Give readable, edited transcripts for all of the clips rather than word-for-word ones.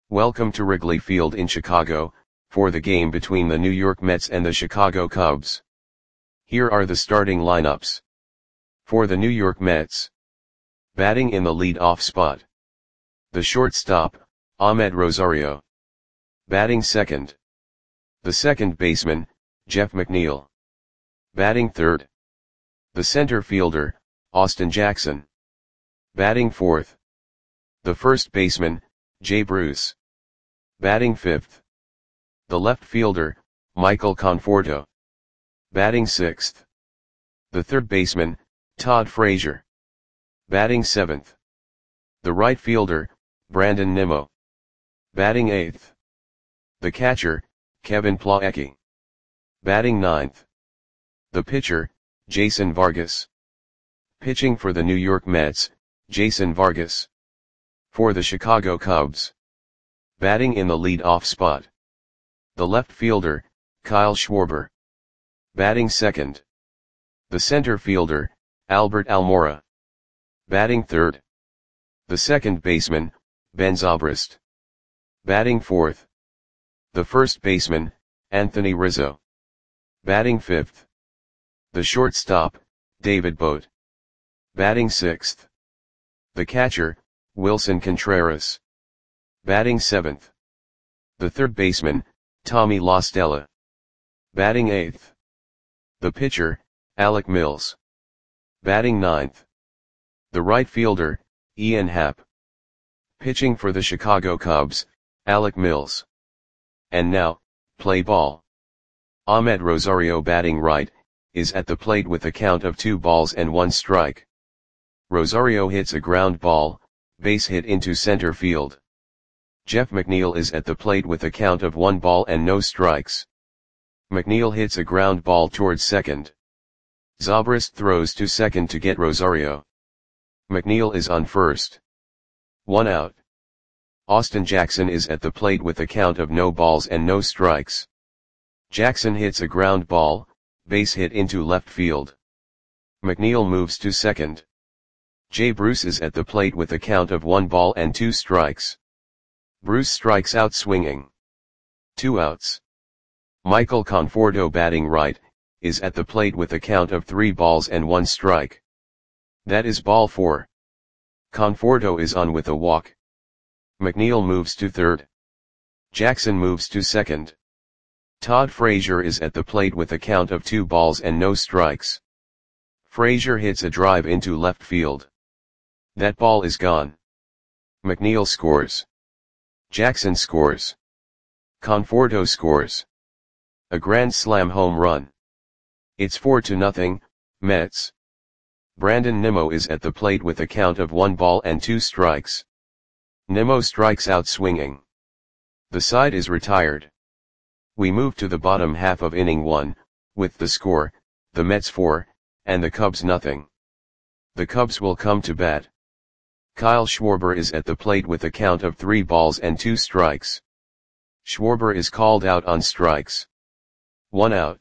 Welcome to Wrigley Field in Chicago, for the game between the New York Mets and the Chicago Cubs. Here are the starting lineups. For the New York Mets. Batting in the lead-off spot. The shortstop, Amed Rosario. Batting second. The second baseman, Jeff McNeil. Batting third. The center fielder, Austin Jackson. Batting fourth. The first baseman, Jay Bruce. Batting fifth. The left fielder, Michael Conforto. Batting sixth. The third baseman, Todd Frazier. Batting seventh. The right fielder, Brandon Nimmo. Batting eighth. The catcher, Kevin Plawecki. Batting ninth. The pitcher, Jason Vargas. Pitching for the New York Mets, Jason Vargas. For the Chicago Cubs. Batting in the lead-off spot. The left fielder, Kyle Schwarber. Batting second. The center fielder, Albert Almora. Batting third. The second baseman, Ben Zobrist. Batting fourth. The first baseman, Anthony Rizzo. Batting fifth. The shortstop, David Bote. Batting sixth. The catcher, Wilson Contreras. Batting seventh. The third baseman, Tommy La Stella. Batting eighth. The pitcher, Alec Mills. Batting ninth. The right fielder, Ian Happ. Pitching for the Chicago Cubs, Alec Mills. And now, play ball. Amed Rosario batting right, is at the plate with a count of 2 balls and 1 strike. Rosario hits a ground ball, base hit into center field. Jeff McNeil is at the plate with a count of 1 ball and no strikes. McNeil hits a ground ball towards second. Zobrist throws to second to get Rosario. McNeil is on first. 1 out. Austin Jackson is at the plate with a count of no balls and no strikes. Jackson hits a ground ball, base hit into left field. McNeil moves to second. Jay Bruce is at the plate with a count of 1 ball and 2 strikes. Bruce strikes out swinging. 2 outs. Michael Conforto batting right, is at the plate with a count of 3 balls and 1 strike. That is ball 4. Conforto is on with a walk. McNeil moves to third. Jackson moves to second. Todd Frazier is at the plate with a count of 2 balls and no strikes. Frazier hits a drive into left field. That ball is gone. McNeil scores. Jackson scores. Conforto scores. A grand slam home run. It's 4-0, Mets. Brandon Nimmo is at the plate with a count of 1 ball and 2 strikes. Nimmo strikes out swinging. The side is retired. We move to the bottom half of inning 1, with the score, the Mets 4, and the Cubs nothing. The Cubs will come to bat. Kyle Schwarber is at the plate with a count of 3 balls and 2 strikes. Schwarber is called out on strikes. 1 out.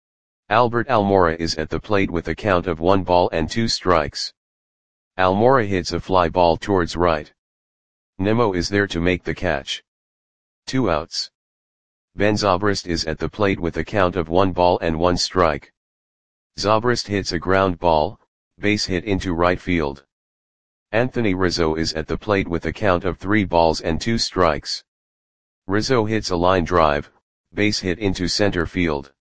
Albert Almora is at the plate with a count of 1 ball and 2 strikes. Almora hits a fly ball towards right. Nimmo is there to make the catch. 2 outs. Ben Zobrist is at the plate with a count of 1 ball and 1 strike. Zobrist hits a ground ball, base hit into right field. Anthony Rizzo is at the plate with a count of 3 balls and 2 strikes. Rizzo hits a line drive, base hit into center field.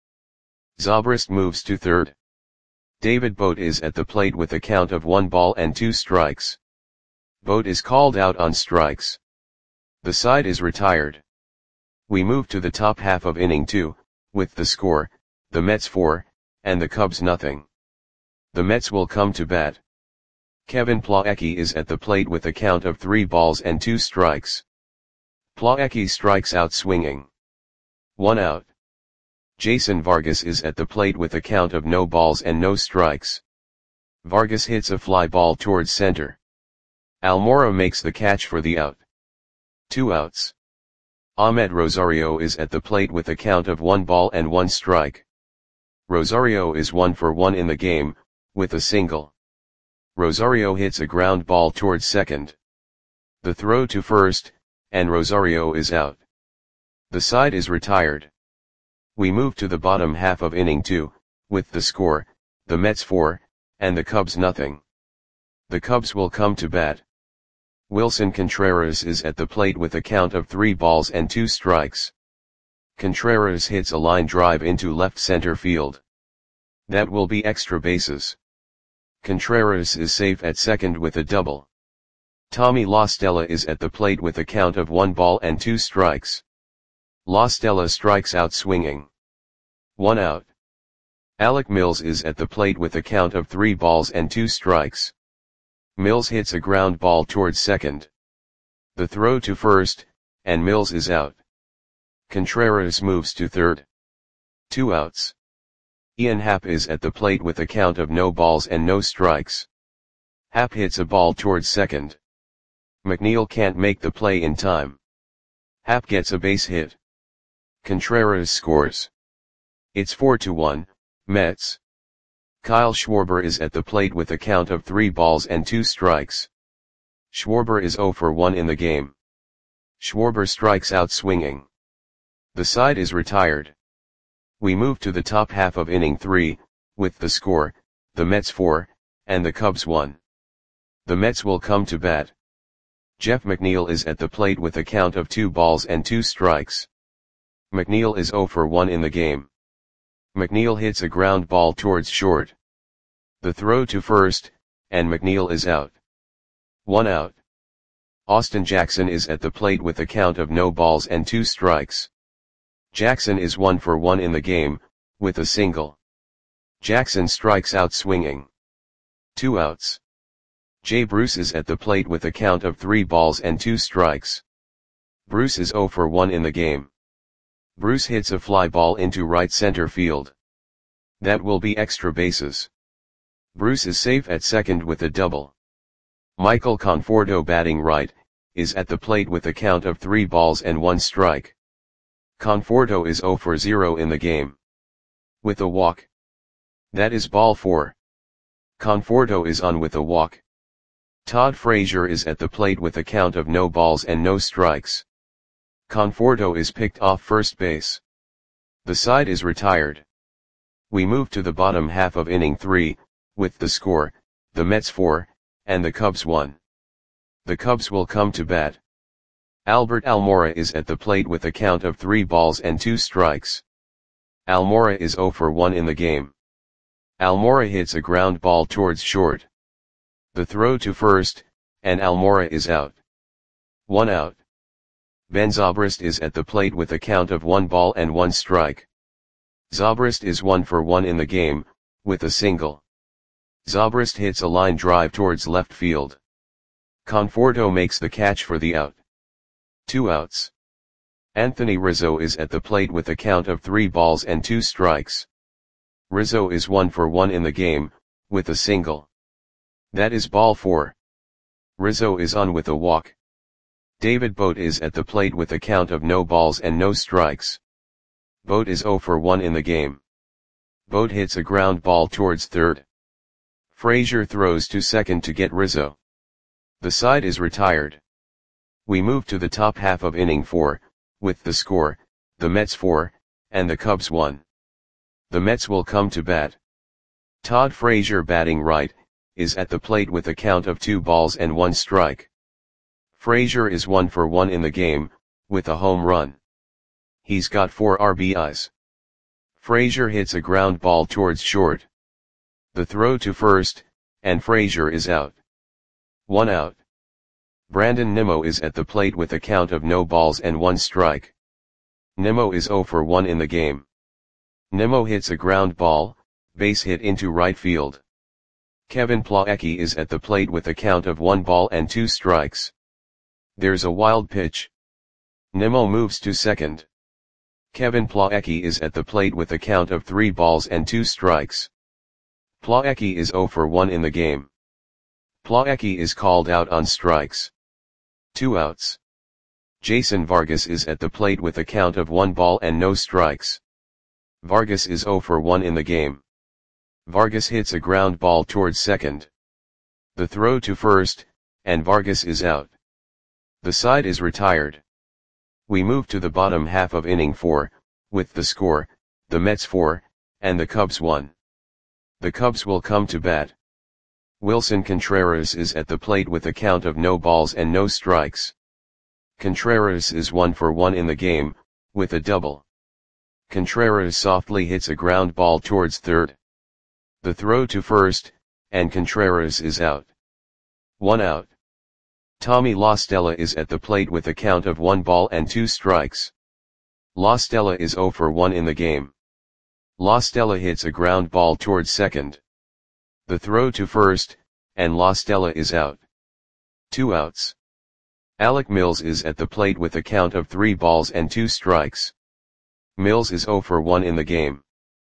Zobrist moves to third. David Bote is at the plate with a count of 1 ball and 2 strikes. Bote is called out on strikes. The side is retired. We move to the top half of inning 2, with the score, the Mets 4, and the Cubs nothing. The Mets will come to bat. Kevin Plawecki is at the plate with a count of 3 balls and 2 strikes. Plawecki strikes out swinging. 1 out. Jason Vargas is at the plate with a count of no balls and no strikes. Vargas hits a fly ball towards center. Almora makes the catch for the out. 2 outs. Amed Rosario is at the plate with a count of 1 ball and 1 strike. Rosario is 1 for 1 in the game, with a single. Rosario hits a ground ball towards second. The throw to first, and Rosario is out. The side is retired. We move to the bottom half of inning 2, with the score, the Mets 4, and the Cubs nothing. The Cubs will come to bat. Wilson Contreras is at the plate with a count of 3 balls and 2 strikes. Contreras hits a line drive into left center field. That will be extra bases. Contreras is safe at second with a double. Tommy La Stella is at the plate with a count of 1 ball and 2 strikes. La Stella strikes out swinging. 1 out. Alec Mills is at the plate with a count of 3 balls and 2 strikes. Mills hits a ground ball towards second. The throw to first, and Mills is out. Contreras moves to third. 2 outs. Ian Happ is at the plate with a count of no balls and no strikes. Happ hits a ball towards second. McNeil can't make the play in time. Happ gets a base hit. Contreras scores. It's 4-1, Mets. Kyle Schwarber is at the plate with a count of 3 balls and 2 strikes. Schwarber is 0 for 1 in the game. Schwarber strikes out swinging. The side is retired. We move to the top half of inning 3, with the score, the Mets 4, and the Cubs 1. The Mets will come to bat. Jeff McNeil is at the plate with a count of 2 balls and 2 strikes. McNeil is 0 for 1 in the game. McNeil hits a ground ball towards short. The throw to first, and McNeil is out. 1 out. Austin Jackson is at the plate with a count of no balls and 2 strikes. Jackson is 1 for 1 in the game, with a single. Jackson strikes out swinging. 2 outs. Jay Bruce is at the plate with a count of 3 balls and 2 strikes. Bruce is 0 for 1 in the game. Bruce hits a fly ball into right center field. That will be extra bases. Bruce is safe at second with a double. Michael Conforto, batting right, is at the plate with a count of 3 balls and 1 strike. Conforto is 0 for 0 in the game. With a walk. That is ball 4. Conforto is on with a walk. Todd Frazier is at the plate with a count of no balls and no strikes. Conforto is picked off first base. The side is retired. We move to the bottom half of inning 3, with the score, the Mets 4, and the Cubs 1. The Cubs will come to bat. Albert Almora is at the plate with a count of 3 balls and 2 strikes. Almora is 0 for 1 in the game. Almora hits a ground ball towards short. The throw to first, and Almora is out. 1 out. Ben Zobrist is at the plate with a count of 1 ball and 1 strike. Zobrist is 1 for 1 in the game, with a single. Zobrist hits a line drive towards left field. Conforto makes the catch for the out. 2 outs. Anthony Rizzo is at the plate with a count of 3 balls and 2 strikes. Rizzo is 1 for 1 in the game, with a single. That is ball 4. Rizzo is on with a walk. David Bote is at the plate with a count of no balls and no strikes. Bote is 0 for 1 in the game. Bote hits a ground ball towards third. Frazier throws to second to get Rizzo. The side is retired. We move to the top half of inning 4, with the score, the Mets 4, and the Cubs 1. The Mets will come to bat. Todd Frazier, batting right, is at the plate with a count of 2 balls and 1 strike. Frazier is 1 for 1 in the game, with a home run. He's got 4 RBIs. Frazier hits a ground ball towards short. The throw to first, and Frazier is out. 1 out. Brandon Nimmo is at the plate with a count of no balls and 1 strike. Nimmo is 0 for 1 in the game. Nimmo hits a ground ball, base hit into right field. Kevin Plawecki is at the plate with a count of 1 ball and 2 strikes. There's a wild pitch. Nimmo moves to second. Kevin Plawecki is at the plate with a count of 3 balls and 2 strikes. Plawecki is 0 for 1 in the game. Plawecki is called out on strikes. 2 outs. Jason Vargas is at the plate with a count of 1 ball and no strikes. Vargas is 0 for 1 in the game. Vargas hits a ground ball towards second. The throw to first, and Vargas is out. The side is retired. We move to the bottom half of inning 4, with the score, the Mets 4, and the Cubs 1. The Cubs will come to bat. Wilson Contreras is at the plate with a count of no balls and no strikes. Contreras is 1 for 1 in the game, with a double. Contreras softly hits a ground ball towards third. The throw to first, and Contreras is out. 1 out. Tommy La Stella is at the plate with a count of 1 ball and 2 strikes. La Stella is 0 for 1 in the game. La Stella hits a ground ball towards second. The throw to first, and La Stella is out. 2 outs. Alec Mills is at the plate with a count of 3 balls and 2 strikes. Mills is 0 for 1 in the game.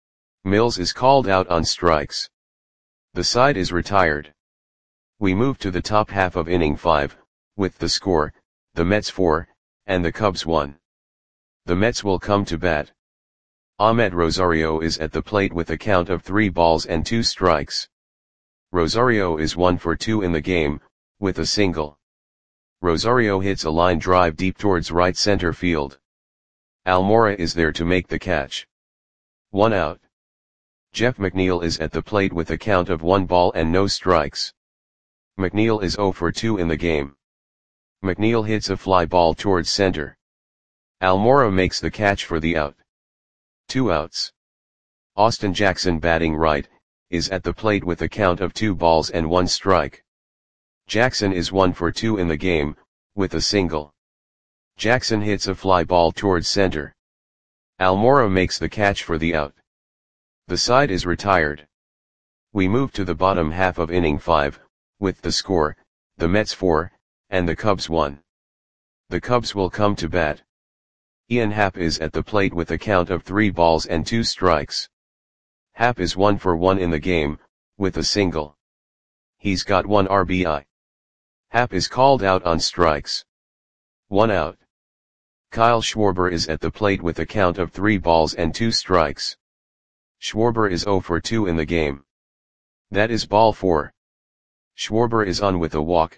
Mills is called out on strikes. The side is retired. We move to the top half of inning 5, with the score, the Mets 4, and the Cubs 1. The Mets will come to bat. Ahmed Rosario is at the plate with a count of 3 balls and 2 strikes. Rosario is 1 for 2 in the game, with a single. Rosario hits a line drive deep towards right center field. Almora is there to make the catch. 1 out. Jeff McNeil is at the plate with a count of 1 ball and no strikes. McNeil is 0 for 2 in the game. McNeil hits a fly ball towards center. Almora makes the catch for the out. 2 outs. Austin Jackson, batting right, is at the plate with a count of 2 balls and 1 strike. Jackson is 1 for 2 in the game, with a single. Jackson hits a fly ball towards center. Almora makes the catch for the out. The side is retired. We move to the bottom half of inning 5, with the score, the Mets 4, and the Cubs 1. The Cubs will come to bat. Ian Happ is at the plate with a count of 3 balls and 2 strikes. Happ is 1 for 1 in the game, with a single. He's got 1 RBI. Happ is called out on strikes. 1 out. Kyle Schwarber is at the plate with a count of 3 balls and 2 strikes. Schwarber is 0 for 2 in the game. That is ball 4. Schwarber is on with a walk.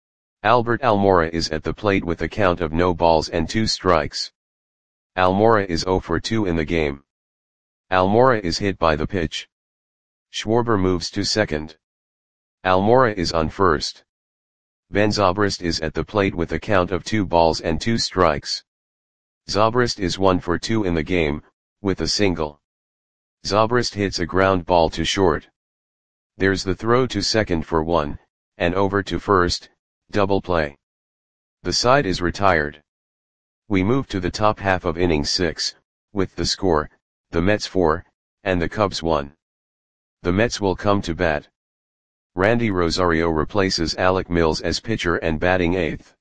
Albert Almora is at the plate with a count of no balls and 2 strikes. Almora is 0 for 2 in the game. Almora is hit by the pitch. Schwarber moves to second. Almora is on first. Ben Zobrist is at the plate with a count of 2 balls and 2 strikes. Zobrist is 1 for 2 in the game, with a single. Zobrist hits a ground ball to short. There's the throw to second for 1, and over to first, double play. The side is retired. We move to the top half of inning 6, with the score, the Mets 4, and the Cubs 1. The Mets will come to bat. Randy Rosario replaces Alec Mills as pitcher and batting 8th.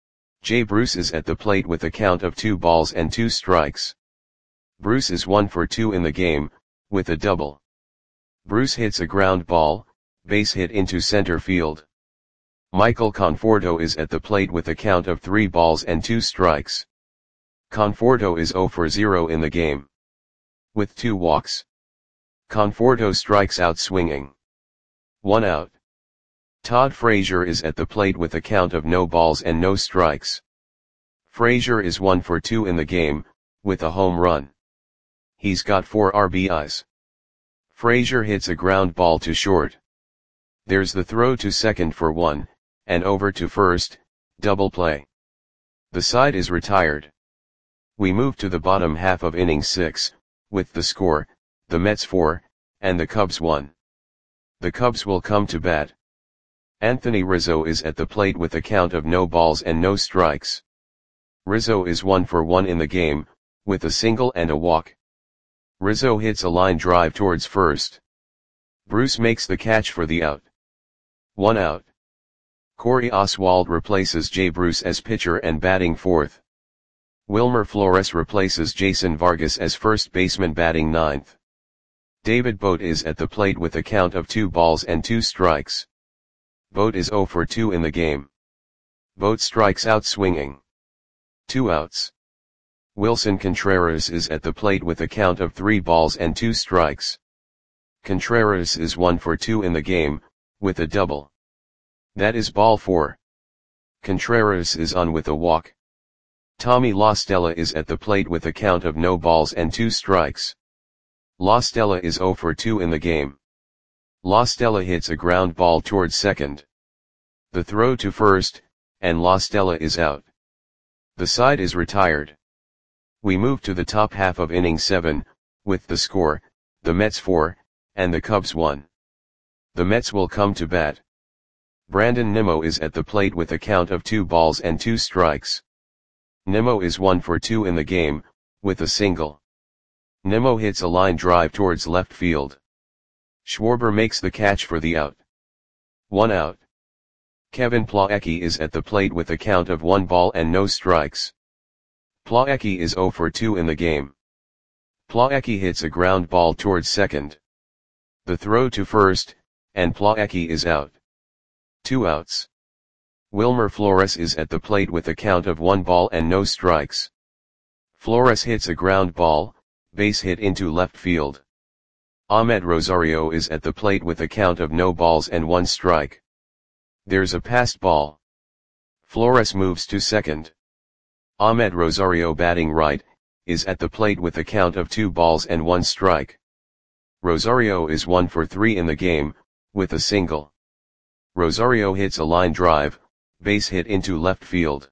Jay Bruce is at the plate with a count of 2 balls and 2 strikes. Bruce is 1 for 2 in the game, with a double. Bruce hits a ground ball, base hit into center field. Michael Conforto is at the plate with a count of 3 balls and 2 strikes. Conforto is 0 for 0 in the game. With 2 walks. Conforto strikes out swinging. 1 out. Todd Frazier is at the plate with a count of no balls and no strikes. Frazier is 1 for 2 in the game, with a home run. He's got 4 RBIs. Frazier hits a ground ball to short. There's the throw to second for 1, and over to first, double play. The side is retired. We move to the bottom half of inning 6, with the score, the Mets 4, and the Cubs 1. The Cubs will come to bat. Anthony Rizzo is at the plate with a count of no balls and no strikes. Rizzo is 1 for 1 in the game, with a single and a walk. Rizzo hits a line drive towards first. Bruce makes the catch for the out. 1 out. Corey Oswald replaces Jay Bruce as pitcher and batting 4th. Wilmer Flores replaces Jason Vargas as first baseman batting 9th. David Bote is at the plate with a count of 2 balls and 2 strikes. Bote is 0 for 2 in the game. Bote strikes out swinging. 2 outs. Wilson Contreras is at the plate with a count of 3 balls and 2 strikes. Contreras is 1 for 2 in the game, with a double. That is ball 4. Contreras is on with a walk. Tommy La Stella is at the plate with a count of no balls and 2 strikes. La Stella is 0 for 2 in the game. La Stella hits a ground ball towards second. The throw to first, and La Stella is out. The side is retired. We move to the top half of inning 7, with the score, the Mets 4, and the Cubs 1. The Mets will come to bat. Brandon Nimmo is at the plate with a count of 2 balls and 2 strikes. Nimmo is 1 for 2 in the game, with a single. Nimmo hits a line drive towards left field. Schwarber makes the catch for the out. 1 out. Kevin Plawecki is at the plate with a count of 1 ball and no strikes. Plawecki is 0 for 2 in the game. Plawecki hits a ground ball towards second. The throw to first, and Plawecki is out. 2 outs. Wilmer Flores is at the plate with a count of 1 ball and no strikes. Flores hits a ground ball, base hit into left field. Ahmed Rosario is at the plate with a count of no balls and 1 strike. There's a passed ball. Flores moves to second. Ahmed Rosario, batting right, is at the plate with a count of 2 balls and 1 strike. Rosario is 1 for 3 in the game, with a single. Rosario hits a line drive, base hit into left field.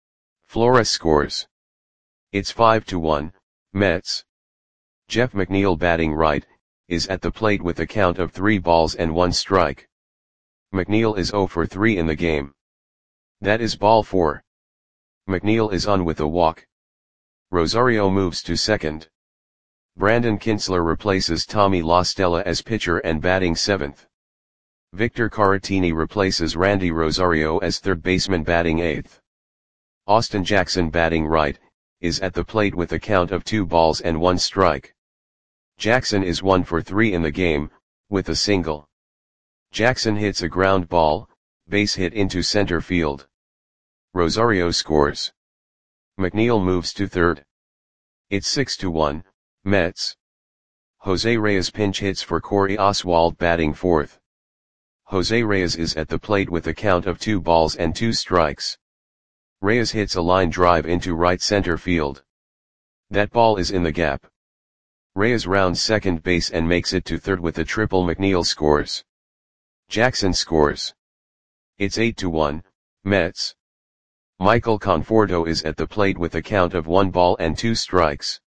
Flores scores. It's 5-1, Mets. Jeff McNeil, batting right, is at the plate with a count of 3 balls and 1 strike. McNeil is 0 for 3 in the game. That is ball 4. McNeil is on with a walk. Rosario moves to second. Brandon Kintzler replaces Tommy La Stella as pitcher and batting 7th. Victor Caratini replaces Randy Rosario as third baseman, batting 8th. Austin Jackson, batting right, is at the plate with a count of 2 balls and 1 strike. Jackson is 1 for 3 in the game, with a single. Jackson hits a ground ball, base hit into center field. Rosario scores. McNeil moves to third. It's 6-1, Mets. Jose Reyes pinch hits for Corey Oswalt, batting 4th. Jose Reyes is at the plate with a count of 2 balls and 2 strikes. Reyes hits a line drive into right center field. That ball is in the gap. Reyes rounds second base and makes it to third with a triple. McNeil scores. Jackson scores. It's 8-1, Mets. Michael Conforto is at the plate with a count of 1 ball and 2 strikes.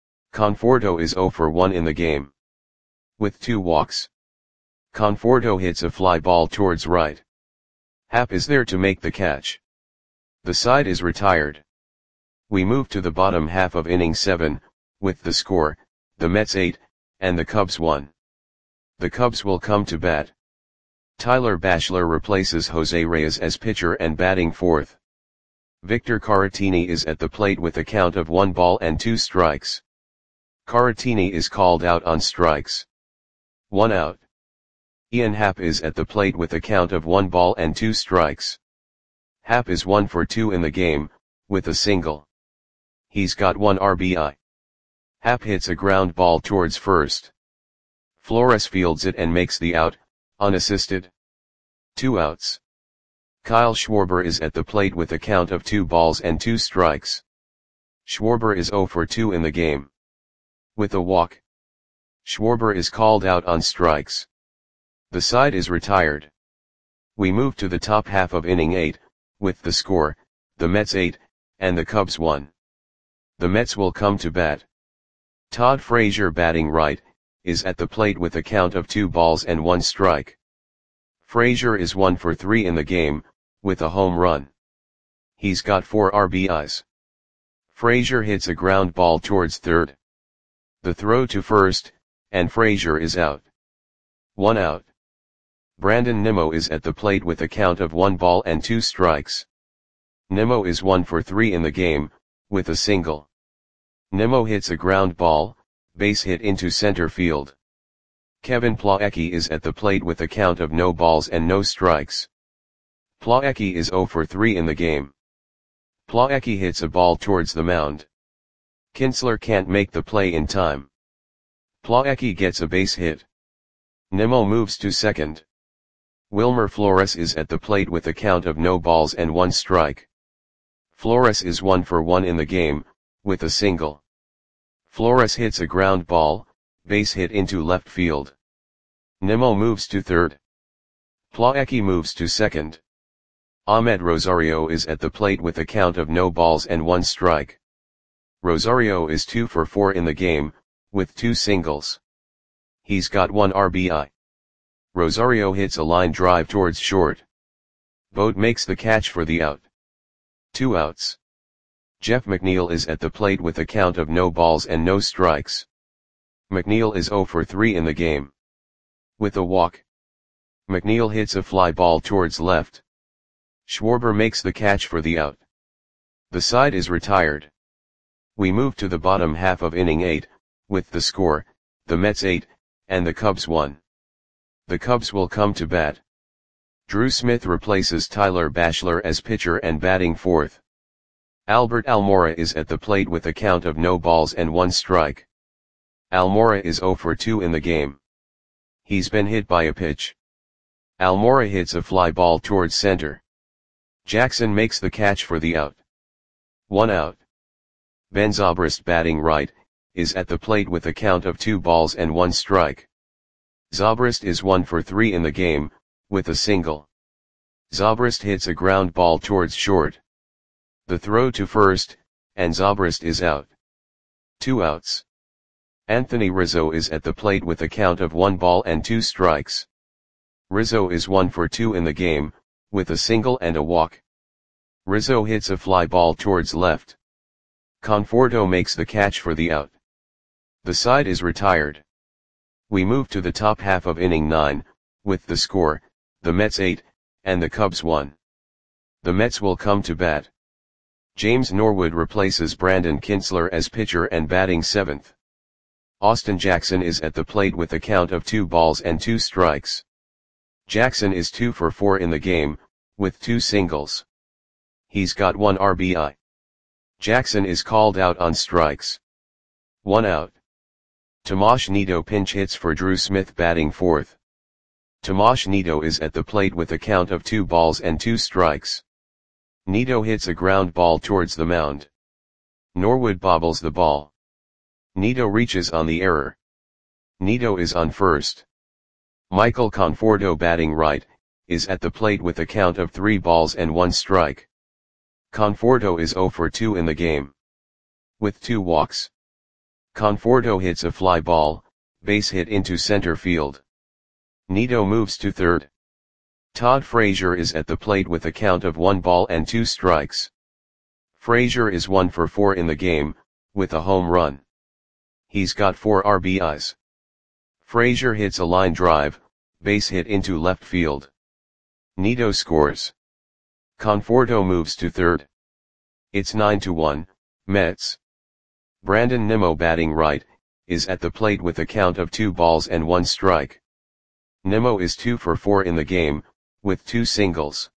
Conforto is 0 for 1 in the game. With 2 walks. Conforto hits a fly ball towards right. Happ is there to make the catch. The side is retired. We move to the bottom half of inning 7, with the score, the Mets 8, and the Cubs 1. The Cubs will come to bat. Tyler Bachelor replaces Jose Reyes as pitcher and batting 4th. Victor Caratini is at the plate with a count of 1 ball and 2 strikes. Caratini is called out on strikes. 1 out. Ian Happ is at the plate with a count of 1 ball and 2 strikes. Happ is 1 for 2 in the game, with a single. He's got 1 RBI. Happ hits a ground ball towards first. Flores fields it and makes the out, unassisted. 2 outs. Kyle Schwarber is at the plate with a count of 2 balls and 2 strikes. Schwarber is 0 for 2 in the game. With a walk. Schwarber is called out on strikes. The side is retired. We move to the top half of inning 8, with the score, the Mets 8, and the Cubs 1. The Mets will come to bat. Todd Frazier, batting right, is at the plate with a count of 2 balls and 1 strike. Frazier is 1 for 3 in the game, with a home run. He's got 4 RBIs. Frazier hits a ground ball towards third. The throw to first, and Frazier is out. 1 out. Brandon Nimmo is at the plate with a count of 1 ball and 2 strikes. Nimmo is 1 for 3 in the game, with a single. Nimmo hits a ground ball, base hit into center field. Kevin Plawecki is at the plate with a count of no balls and no strikes. Plawecki is 0 for 3 in the game. Plawecki hits a ball towards the mound. Kintzler can't make the play in time. Plawecki gets a base hit. Nimmo moves to second. Wilmer Flores is at the plate with a count of no balls and one strike. Flores is 1 for 1 in the game, with a single. Flores hits a ground ball, base hit into left field. Nimmo moves to third. Plawecki moves to second. Ahmed Rosario is at the plate with a count of no balls and one strike. Rosario is 2 for 4 in the game, with 2 singles. He's got 1 RBI. Rosario hits a line drive towards short. Boat makes the catch for the out. 2 outs. Jeff McNeil is at the plate with a count of no balls and no strikes. McNeil is 0 for 3 in the game. With a walk. McNeil hits a fly ball towards left. Schwarber makes the catch for the out. The side is retired. We move to the bottom half of inning 8, with the score, the Mets 8, and the Cubs 1. The Cubs will come to bat. Drew Smith replaces Tyler Bachelor as pitcher and batting fourth. Albert Almora is at the plate with a count of no balls and one strike. Almora is 0 for 2 in the game. He's been hit by a pitch. Almora hits a fly ball towards center. Jackson makes the catch for the out. 1 out. Ben Zobrist, batting right, is at the plate with a count of 2 balls and 1 strike. Zobrist is 1 for 3 in the game, with a single. Zobrist hits a ground ball towards short. The throw to first, and Zobrist is out. 2 outs. Anthony Rizzo is at the plate with a count of 1 ball and 2 strikes. Rizzo is 1 for 2 in the game, with a single and a walk. Rizzo hits a fly ball towards left. Conforto makes the catch for the out. The side is retired. We move to the top half of inning 9, with the score, the Mets 8, and the Cubs 1. The Mets will come to bat. James Norwood replaces Brandon Kintzler as pitcher and batting 7th. Austin Jackson is at the plate with a count of 2 balls and 2 strikes. Jackson is 2 for 4 in the game, with 2 singles. He's got 1 RBI. Jackson is called out on strikes. 1 out. Tomas Nido pinch hits for Drew Smith, batting fourth. Tomas Nido is at the plate with a count of 2 balls and 2 strikes. Nido hits a ground ball towards the mound. Norwood bobbles the ball. Nido reaches on the error. Nido is on first. Michael Conforto, batting right, is at the plate with a count of 3 balls and 1 strike. Conforto is 0 for 2 in the game. With 2 walks. Conforto hits a fly ball, base hit into center field. Nido moves to third. Todd Frazier is at the plate with a count of 1 ball and 2 strikes. Frazier is 1 for 4 in the game, with a home run. He's got 4 RBIs. Frazier hits a line drive, base hit into left field. Nido scores. Conforto moves to third. It's 9-1, Mets. Brandon Nimmo, batting right, is at the plate with a count of 2 balls and 1 strike. Nimmo is 2 for 4 in the game, with 2 singles.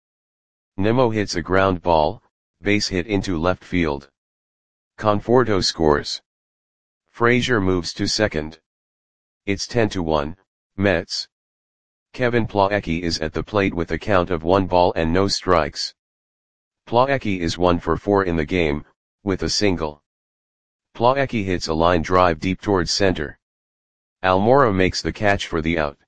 Nimmo hits a ground ball, base hit into left field. Conforto scores. Frazier moves to second. It's 10-1, Mets. Kevin Plawecki is at the plate with a count of 1 ball and no strikes. Plawecki is 1 for 4 in the game, with a single. Plawecki hits a line drive deep towards center. Almora makes the catch for the out.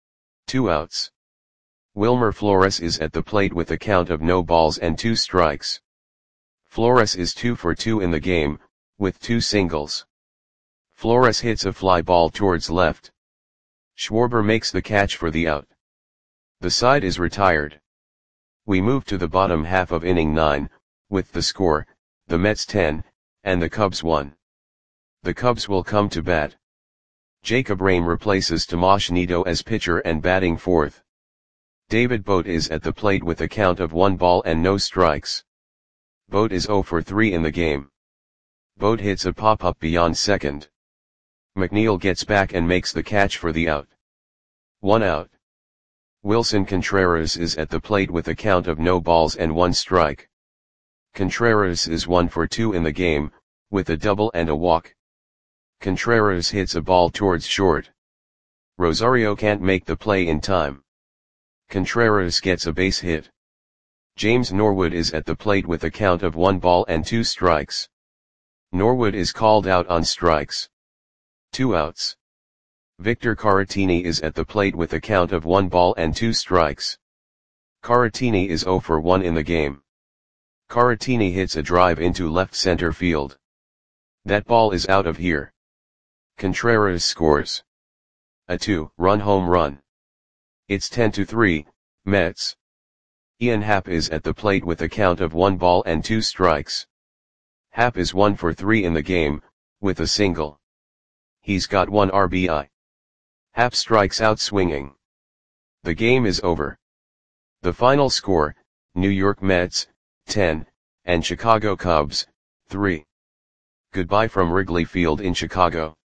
2 outs. Wilmer Flores is at the plate with a count of no balls and 2 strikes. Flores is 2 for 2 in the game, with 2 singles. Flores hits a fly ball towards left. Schwarber makes the catch for the out. The side is retired. We move to the bottom half of inning 9, with the score, the Mets 10, and the Cubs 1. The Cubs will come to bat. Jacob Rame replaces Tomas Nido as pitcher and batting fourth. David Bote is at the plate with a count of 1 ball and no strikes. Bote is 0 for 3 in the game. Bote hits a pop-up beyond second. McNeil gets back and makes the catch for the out. 1 out. Wilson Contreras is at the plate with a count of no balls and 1 strike. Contreras is 1 for 2 in the game, with a double and a walk. Contreras hits a ball towards short. Rosario can't make the play in time. Contreras gets a base hit. James Norwood is at the plate with a count of 1 ball and 2 strikes. Norwood is called out on strikes. 2 outs. Victor Caratini is at the plate with a count of 1 ball and 2 strikes. Caratini is 0 for 1 in the game. Caratini hits a drive into left center field. That ball is out of here. Contreras scores a 2-run home run. It's 10-3, Mets. Ian Happ is at the plate with a count of 1 ball and 2 strikes. Happ is 1 for 3 in the game, with a single. He's got 1 RBI. Happ strikes out swinging. The game is over. The final score, New York Mets, 10, and Chicago Cubs, 3. Goodbye from Wrigley Field in Chicago.